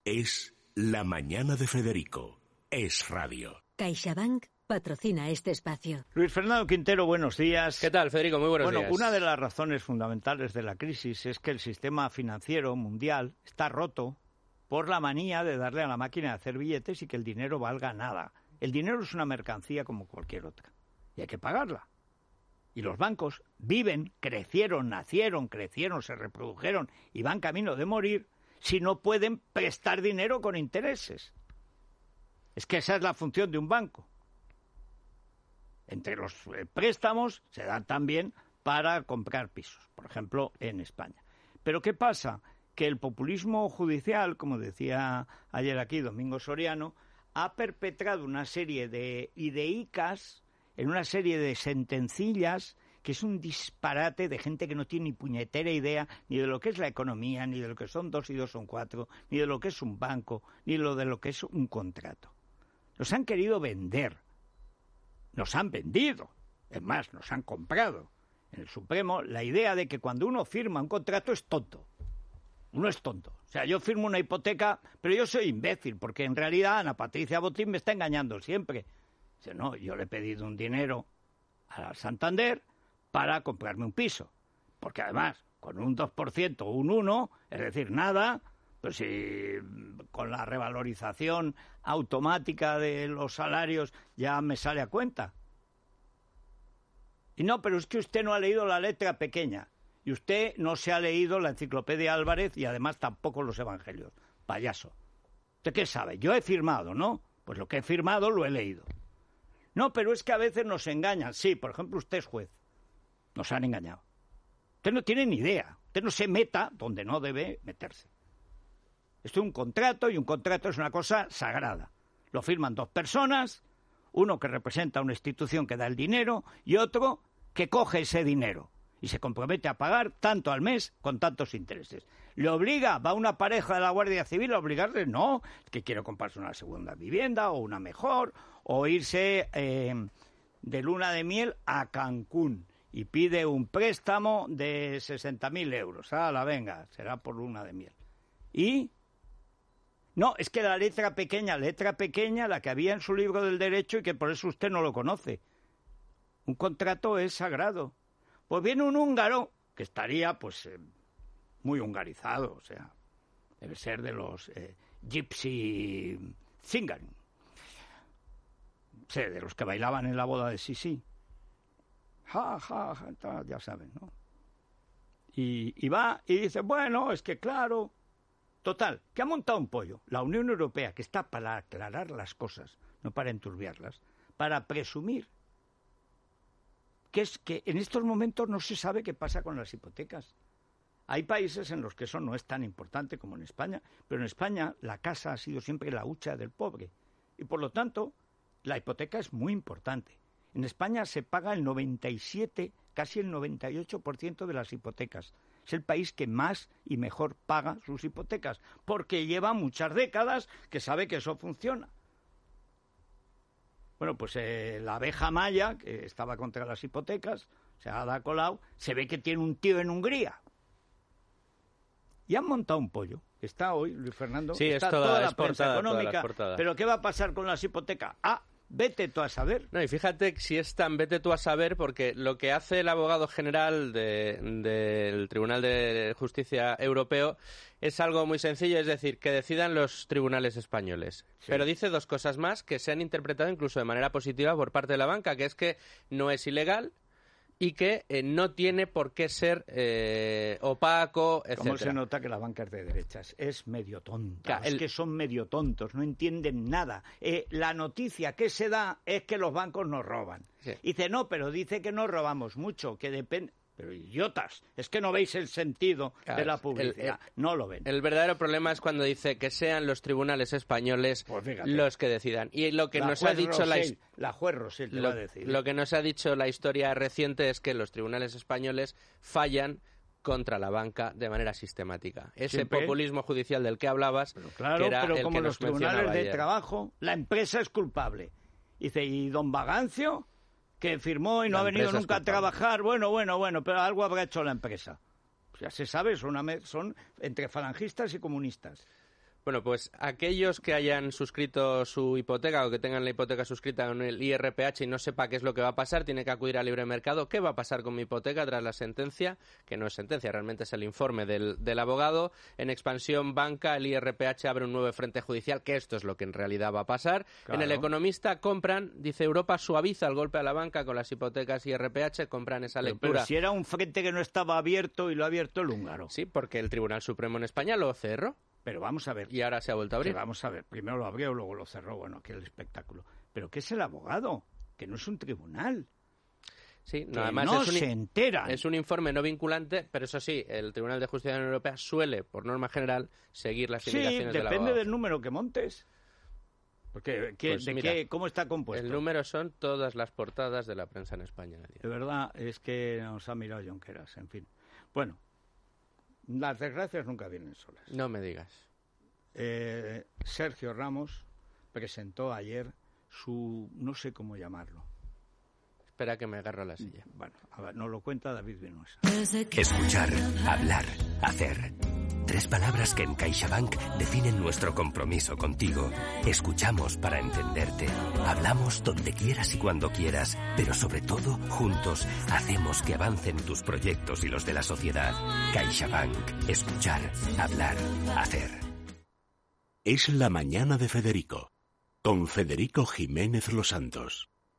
Es La Mañana de Federico. Es radio. CaixaBank patrocina este espacio. Luis Fernando Quintero, buenos días. ¿Qué tal, Federico? Muy buenos días. Bueno, una de las razones fundamentales de la crisis es que el sistema financiero mundial está roto por la manía de darle a la máquina de hacer billetes y que el dinero valga nada. El dinero es una mercancía como cualquier otra y hay que pagarla. Y los bancos viven, crecieron, se reprodujeron y van camino de morir si no pueden prestar dinero con intereses. Es que esa es la función de un banco. Entre los préstamos se dan también para comprar pisos, por ejemplo, en España. Pero ¿qué pasa? Que el populismo judicial, como decía ayer aquí Domingo Soriano, ha perpetrado una serie de ideicas en una serie de sentencillas que es un disparate de gente que no tiene ni puñetera idea ni de lo que es la economía, ni de lo que son 2 y 2 son 4, ni de lo que es un banco, ni de lo que es un contrato. Nos han querido vender, nos han vendido, es más, nos han comprado en el Supremo la idea de que cuando uno firma un contrato es tonto. Uno es tonto. O sea, yo firmo una hipoteca, pero yo soy imbécil, porque en realidad Ana Patricia Botín me está engañando siempre. Dice, no, yo le he pedido un dinero a Santander para comprarme un piso. Porque además, con un 2% o un 1%, es decir, nada, pues si con la revalorización automática de los salarios ya me sale a cuenta. Y no, pero es que usted no ha leído la letra pequeña. Y usted no se ha leído la Enciclopedia Álvarez y además tampoco los Evangelios. Payaso. ¿Usted qué sabe? Yo he firmado, ¿no? Pues lo que he firmado lo he leído. No, pero es que a veces nos engañan. Sí, por ejemplo, usted es juez. Nos han engañado. Usted no tiene ni idea. Usted no se meta donde no debe meterse. Esto es un contrato y un contrato es una cosa sagrada. Lo firman 2 personas, uno que representa una institución que da el dinero y otro que coge ese dinero y se compromete a pagar tanto al mes con tantos intereses. ¿Le obliga? ¿Va una pareja de la Guardia Civil a obligarle? No, es que quiere comprarse una segunda vivienda o una mejor, o irse de luna de miel a Cancún y pide un préstamo de 60.000 euros. ¡Hala, venga! Será por luna de miel. ¿Y? No, es que la letra pequeña, la que había en su libro del derecho y que por eso usted no lo conoce. Un contrato es sagrado. Pues viene un húngaro, que estaría, pues, muy hungarizado, o sea, debe ser de los Gypsy Singers, sí, de los que bailaban en la boda de Sisi. Ja, ja, ja, ya saben, ¿no? Y va y dice, bueno, es que claro, total, que ha montado un pollo. La Unión Europea, que está para aclarar las cosas, no para enturbiarlas, para presumir que es que en estos momentos no se sabe qué pasa con las hipotecas. Hay países en los que eso no es tan importante como en España, pero en España la casa ha sido siempre la hucha del pobre y por lo tanto la hipoteca es muy importante. En España se paga el 97, casi el 98% de las hipotecas. Es el país que más y mejor paga sus hipotecas, porque lleva muchas décadas que sabe que eso funciona. Bueno, pues la abeja maya, que estaba contra las hipotecas, se ha Ada Colau, se ve que tiene un tío en Hungría. Y han montado un pollo. Está hoy, Luis Fernando, sí, está es toda la es prensa portada, económica. Pero ¿qué va a pasar con las hipotecas? Vete tú a saber. No, y fíjate si es tan vete tú a saber, porque lo que hace el abogado general del Tribunal de Justicia Europeo es algo muy sencillo, es decir, que decidan los tribunales españoles. Sí. Pero dice 2 cosas más que se han interpretado incluso de manera positiva por parte de la banca, que es que no es ilegal y que no tiene por qué ser opaco, etc. ¿Cómo se nota que la banca es de derechas? Es medio tonta. Es que son medio tontos, no entienden nada. La noticia que se da es que los bancos nos roban. Sí. Dice, no, pero dice que no robamos mucho, que depende... Pero idiotas, es que no veis el sentido de la publicidad, no lo ven. El verdadero problema es cuando dice que sean los tribunales españoles los que decidan. Y lo que nos ha dicho la juez Rosell te va a decir. Lo que nos ha dicho la historia reciente es que los tribunales españoles fallan contra la banca de manera sistemática. Ese siempre populismo judicial del que hablabas, pero claro, que era pero el como que los nos tribunales de ayer. Trabajo, la empresa es culpable. Dice, ¿y don Bagancio? Que firmó y no ha venido nunca a trabajar, bueno, pero algo habrá hecho la empresa. Pues ya se sabe, son entre falangistas y comunistas. Bueno, pues aquellos que hayan suscrito su hipoteca o que tengan la hipoteca suscrita con el IRPH y no sepa qué es lo que va a pasar, tiene que acudir al libre mercado. ¿Qué va a pasar con mi hipoteca tras la sentencia? Que no es sentencia, realmente es el informe del abogado. En Expansión Banca, el IRPH abre un nuevo frente judicial, que esto es lo que en realidad va a pasar. Claro. En El Economista compran, dice Europa suaviza el golpe a la banca con las hipotecas IRPH, compran esa lectura. Pero si era un frente que no estaba abierto y lo ha abierto el húngaro. Sí, porque el Tribunal Supremo en España lo cerró. Pero vamos a ver. Y ahora se ha vuelto a abrir. Sí, vamos a ver. Primero lo abrió, luego lo cerró. Bueno, aquí el espectáculo. ¿Pero qué es el abogado? Que no es un tribunal. Sí, Que además no es se enteran. Es un informe no vinculante, pero eso sí, el Tribunal de Justicia de la Unión Europea suele, por norma general, seguir las indicaciones del abogado. Sí, depende del número que montes. Porque, ¿cómo está compuesto? El número son todas las portadas de la prensa en España. De verdad, es que nos ha mirado Junqueras, en fin. Bueno, las desgracias nunca vienen solas. No me digas. Sergio Ramos presentó ayer su... no sé cómo llamarlo. Espera que me agarro a la silla. Bueno, a ver, nos lo cuenta David Vinuesa. Escuchar, hablar, hacer. 3 palabras que en CaixaBank definen nuestro compromiso contigo. Escuchamos para entenderte. Hablamos donde quieras y cuando quieras. Pero sobre todo, juntos, hacemos que avancen tus proyectos y los de la sociedad. CaixaBank. Escuchar, hablar, hacer. Es la mañana de Federico. Con Federico Jiménez Los Santos.